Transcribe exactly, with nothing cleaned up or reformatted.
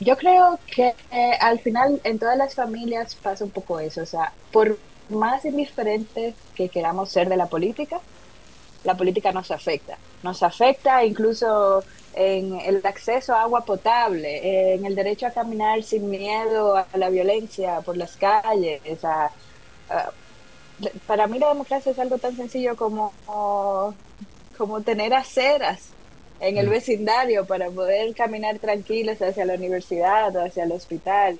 Yo creo que eh, al final en todas las familias pasa un poco eso, o sea, por más indiferentes que queramos ser de la política, la política nos afecta. Nos afecta incluso en el acceso a agua potable, en el derecho a caminar sin miedo a la violencia por las calles. A- a- para mí la democracia es algo tan sencillo como, como tener aceras en el Mm, vecindario para poder caminar tranquilos hacia la universidad o hacia el hospital.